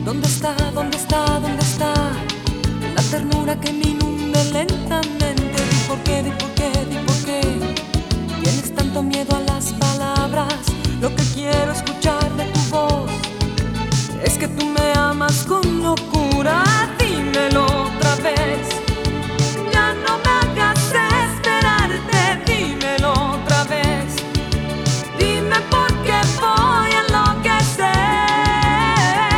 ¿Dónde está, dónde está, dónde está la ternura que me inunde lentamente? Di por qué, di por qué, di por qué tienes tanto miedo a las palabras. Lo que quiero escuchar de tu voz es que tú me amas con locura.